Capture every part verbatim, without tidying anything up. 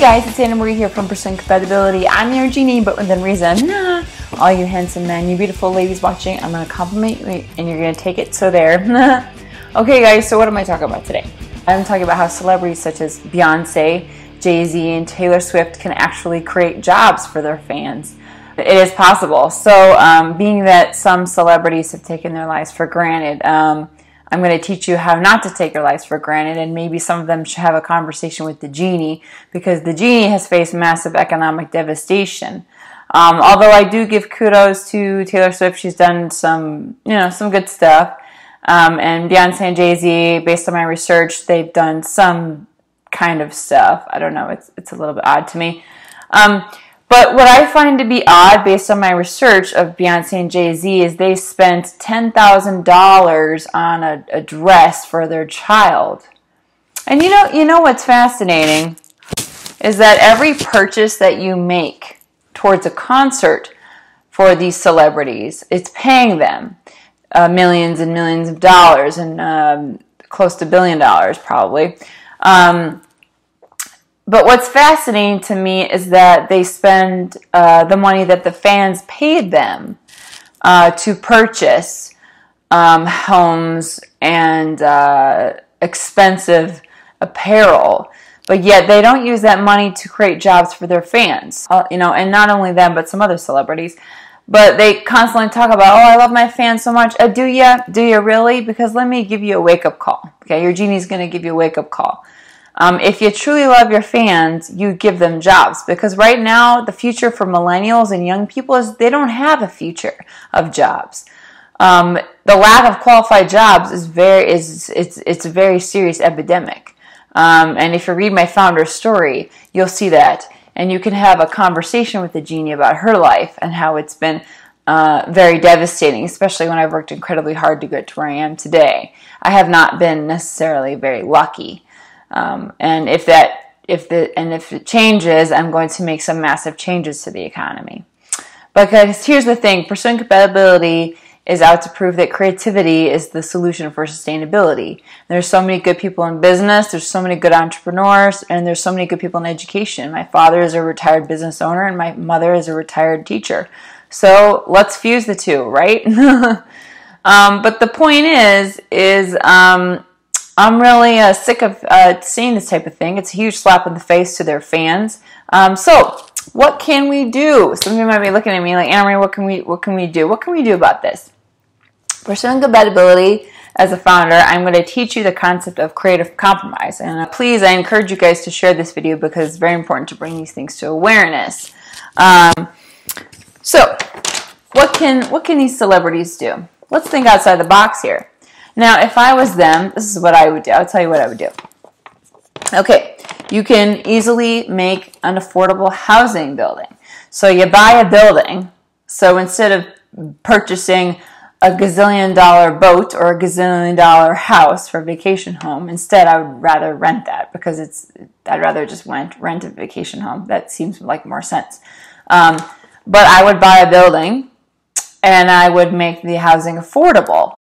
guys, it's Anna Marie here from Pursuing Compatibility. I'm your genie, but within reason. Nah. All you handsome men, you beautiful ladies watching, I'm going to compliment you and you're going to take it, so there. Okay guys, so what am I talking about today? I'm talking about how celebrities such as Beyonce, Jay-Z, and Taylor Swift can actually create jobs for their fans. It is possible. So um, being that some celebrities have taken their lives for granted, um, I'm going to teach you how not to take your lives for granted, and maybe some of them should have a conversation with the genie, because the genie has faced massive economic devastation. Um, although I do give kudos to Taylor Swift, she's done some, you know, some good stuff. Um, and Beyonce and Jay-Z, based on my research, they've done some kind of stuff. I don't know, it's it's a little bit odd to me. Um, But what I find to be odd, based on my research of Beyonce and Jay-Z, is they spent ten thousand dollars on a, a dress for their child. And you know, you know what's fascinating is that every purchase that you make towards a concert for these celebrities, it's paying them uh, millions and millions of dollars, and um, close to a billion dollars probably. Um, But what's fascinating to me is that they spend uh, the money that the fans paid them uh, to purchase um, homes and uh, expensive apparel, but yet they don't use that money to create jobs for their fans. Uh, you know, and not only them, but some other celebrities. But they constantly talk about, oh, I love my fans so much. Uh, do you? Do you really? Because let me give you a wake-up call. Okay, your genie's going to give you a wake-up call. Um, if you truly love your fans, you give them jobs, because right now the future for millennials and young people is they don't have a future of jobs. Um, the lack of qualified jobs is very is it's it's a very serious epidemic. Um, and if you read my founder's story, you'll see that, and you can have a conversation with the genie about her life and how it's been uh, very devastating, especially when I've worked incredibly hard to get to where I am today. I have not been necessarily very lucky. Um, and if that, if the, and if it changes, I'm going to make some massive changes to the economy. Because here's the thing, Pursuing Compatibility is out to prove that creativity is the solution for sustainability. There's so many good people in business, there's so many good entrepreneurs, and there's so many good people in education. My father is a retired business owner, and my mother is a retired teacher. So let's fuse the two, right? um, but the point is, is, um, I'm really uh, sick of uh, seeing this type of thing. It's a huge slap in the face to their fans. Um, so, what can we do? Some of you might be looking at me like, Anna Marie, what can we, what can we do? What can we do about this? Pursuing Compatibility, as a founder, I'm going to teach you the concept of creative compromise. And uh, please, I encourage you guys to share this video, because it's very important to bring these things to awareness. Um, so, what can what can these celebrities do? Let's think outside the box here. Now, if I was them, this is what I would do. I'll tell you what I would do. Okay, you can easily make an affordable housing building. So you buy a building. So instead of purchasing a gazillion dollar boat or a gazillion dollar house for a vacation home, instead I would rather rent that, because it's, I'd rather just rent, rent a vacation home. That seems like more sense. Um, but I would buy a building, and I would make the housing affordable.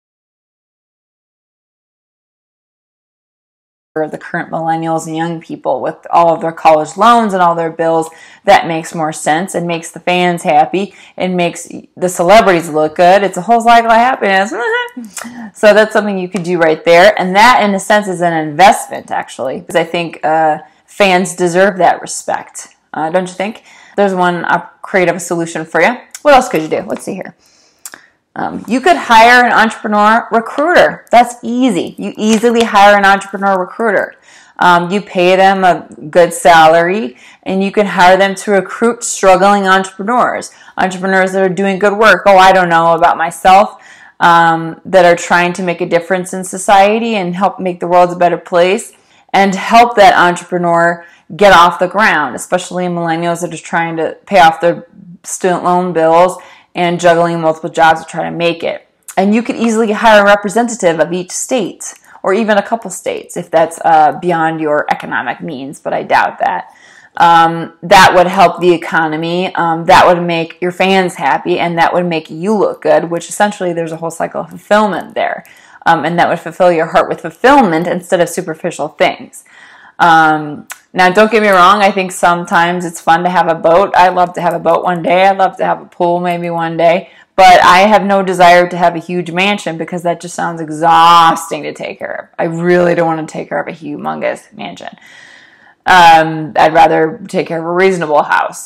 Of the current millennials and young people with all of their college loans and all their bills, that makes more sense and makes the fans happy and makes the celebrities look good. It's a whole cycle of happiness. So that's something you could do right there, and that in a sense is an investment, actually, because I think uh, fans deserve that respect. Uh, don't you think? There's one uh, creative solution for you. What else could you do? Let's see here. Um, you could hire an entrepreneur recruiter. That's easy. You easily hire an entrepreneur recruiter. Um, you pay them a good salary, and you can hire them to recruit struggling entrepreneurs, entrepreneurs that are doing good work. Oh, I don't know about myself, um, that are trying to make a difference in society and help make the world a better place, and help that entrepreneur get off the ground, especially millennials that are trying to pay off their student loan bills and juggling multiple jobs to try to make it. And you could easily hire a representative of each state, or even a couple states, if that's uh, beyond your economic means, but I doubt that. Um, that would help the economy, um, that would make your fans happy, and that would make you look good, which essentially there's a whole cycle of fulfillment there. Um, and that would fulfill your heart with fulfillment instead of superficial things. Um, Now, don't get me wrong. I think sometimes it's fun to have a boat. I love to have a boat one day. I'd love to have a pool maybe one day. But I have no desire to have a huge mansion because that just sounds exhausting to take care of. I really don't want to take care of a humongous mansion. Um, I'd rather take care of a reasonable house.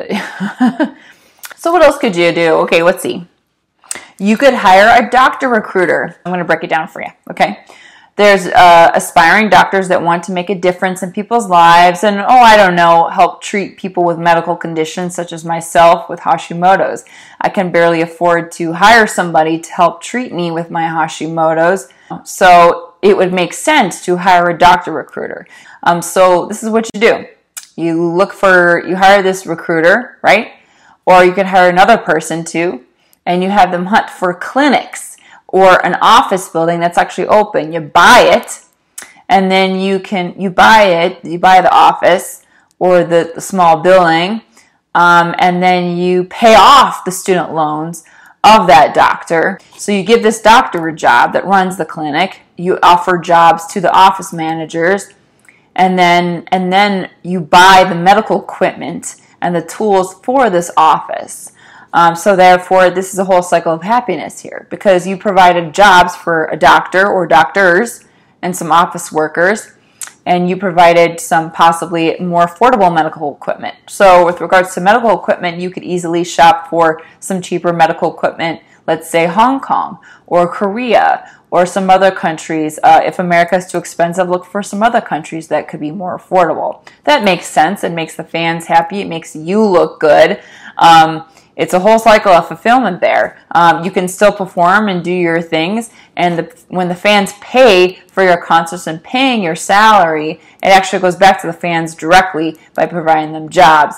So what else could you do? Okay, let's see. You could hire a doctor recruiter. I'm going to break it down for you, okay? There's uh, aspiring doctors that want to make a difference in people's lives and, oh, I don't know, help treat people with medical conditions such as myself with Hashimoto's. I can barely afford to hire somebody to help treat me with my Hashimoto's, so it would make sense to hire a doctor recruiter. Um, so this is what you do. You look for, you hire this recruiter, right? Or you could hire another person too, and you have them hunt for clinics or an office building that's actually open. You buy it, and then you can, you buy it, you buy the office or the, the small building, um, and then you pay off the student loans of that doctor. So you give this doctor a job that runs the clinic, you offer jobs to the office managers, and then, and then you buy the medical equipment and the tools for this office. Um, so therefore, this is a whole cycle of happiness here because you provided jobs for a doctor or doctors and some office workers, and you provided some possibly more affordable medical equipment. So with regards to medical equipment, you could easily shop for some cheaper medical equipment, let's say Hong Kong or Korea or some other countries. Uh, if America is too expensive, look for some other countries that could be more affordable. That makes sense. It makes the fans happy. It makes you look good. Um, It's a whole cycle of fulfillment there. Um, you can still perform and do your things, and the, when the fans pay for your concerts and paying your salary, it actually goes back to the fans directly by providing them jobs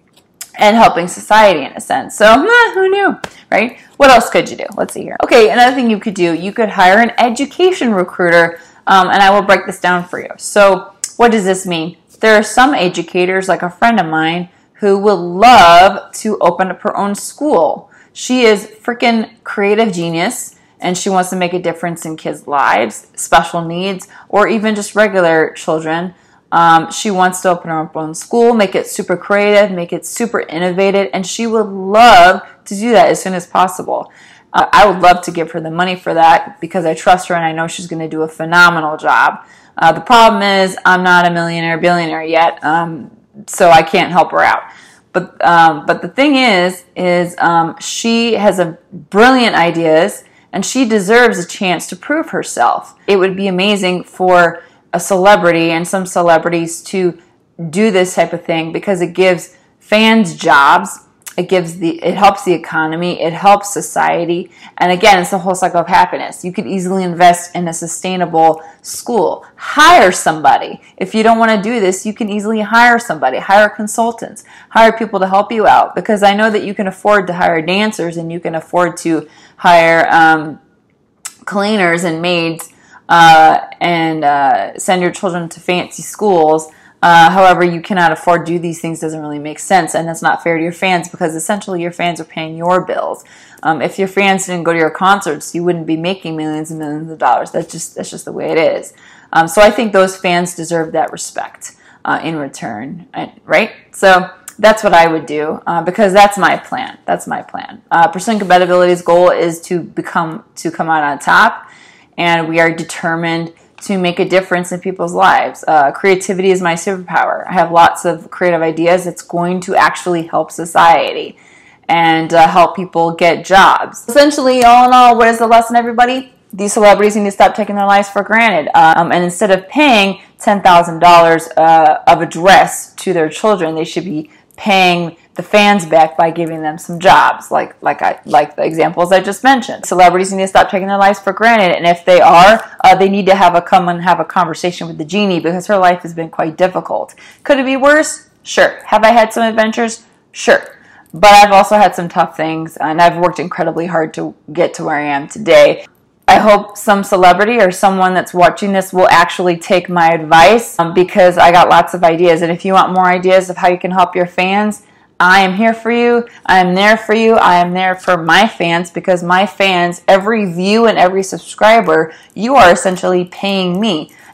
and helping society in a sense. So, eh, who knew, right? What else could you do? Let's see here. Okay, another thing you could do, you could hire an education recruiter, um, and I will break this down for you. So, what does this mean? There are some educators, like a friend of mine, who would love to open up her own school. She is freaking creative genius, and she wants to make a difference in kids' lives, special needs, or even just regular children. Um, she wants to open her own school, make it super creative, make it super innovative, and she would love to do that as soon as possible. Uh, I would love to give her the money for that because I trust her and I know she's going to do a phenomenal job. Uh, the problem is I'm not a millionaire, billionaire yet. Um, so I can't help her out. But um, but the thing is, is um, she has a brilliant ideas, and she deserves a chance to prove herself. It would be amazing for a celebrity and some celebrities to do this type of thing because it gives fans jobs. It gives the, it helps the economy, it helps society, and again, it's the whole cycle of happiness. You could easily invest in a sustainable school. Hire somebody. If you don't want to do this, you can easily hire somebody. Hire consultants. Hire people to help you out, because I know that you can afford to hire dancers and you can afford to hire um, cleaners and maids uh, and uh, send your children to fancy schools. Uh, however, you cannot afford to do these things. Doesn't really make sense, and that's not fair to your fans because essentially your fans are paying your bills. Um, if your fans didn't go to your concerts, you wouldn't be making millions and millions of dollars. That's just that's just the way it is. Um, so I think those fans deserve that respect uh, in return, right? So that's what I would do uh, because that's my plan. That's my plan. Uh, Pursuing Compatibility's goal is to become to come out on top, and we are determined to make a difference in people's lives. Uh, creativity is my superpower. I have lots of creative ideas that's going to actually help society and uh, help people get jobs. Essentially, all in all, what is the lesson, everybody? These celebrities need to stop taking their lives for granted. Um, and instead of paying ten thousand dollars uh, of a dress to their children, they should be paying the fans back by giving them some jobs, like like I like the examples I just mentioned. Celebrities need to stop taking their lives for granted, and if they are, uh, they need to have a come and have a conversation with the genie because her life has been quite difficult. Could it be worse? Sure. Have I had some adventures? Sure. But I've also had some tough things, and I've worked incredibly hard to get to where I am today. I hope some celebrity or someone that's watching this will actually take my advice um, because I got lots of ideas. And if you want more ideas of how you can help your fans, I am here for you. I am there for you. I am there for my fans because my fans, every view and every subscriber, you are essentially paying me.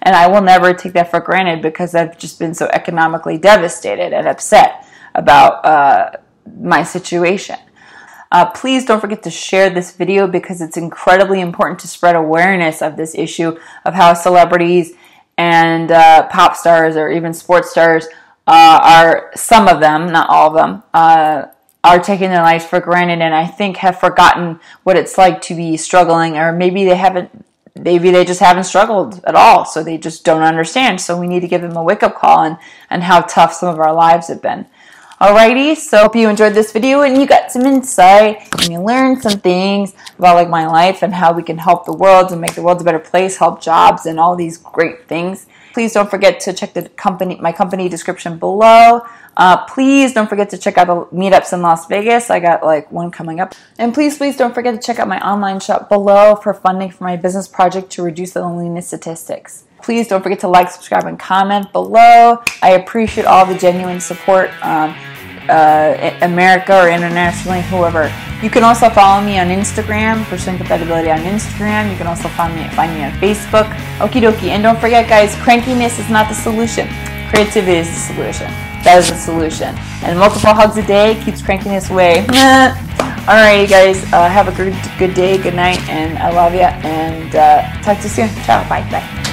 And I will never take that for granted because I've just been so economically devastated and upset about uh, my situation. Uh, please don't forget to share this video because it's incredibly important to spread awareness of this issue of how celebrities and uh, pop stars or even sports stars uh, are, some of them, not all of them, uh, are taking their lives for granted, and I think have forgotten what it's like to be struggling, or maybe they haven't, maybe they just haven't struggled at all, so they just don't understand. So we need to give them a wake-up call and, and how tough some of our lives have been. Alrighty, so hope you enjoyed this video and you got some insight and you learned some things about like my life and how we can help the world and make the world a better place, help jobs and all these great things. Please don't forget to check the company, my company description below. Uh, please don't forget to check out the meetups in Las Vegas. I got like one coming up. And please, please don't forget to check out my online shop below for funding for my business project to reduce the loneliness statistics. Please don't forget to like, subscribe, and comment below. I appreciate all the genuine support, um, uh, America or internationally, whoever. You can also follow me on Instagram, Pursuing Compatibility on Instagram. You can also find me, find me on Facebook. Okie dokie. And don't forget, guys, crankiness is not the solution. Creativity is the solution. That is the solution. And multiple hugs a day keeps crankiness away. Alright, guys. Uh, have a good, good day, good night, and I love you. And uh, talk to you soon. Ciao. Bye. Bye.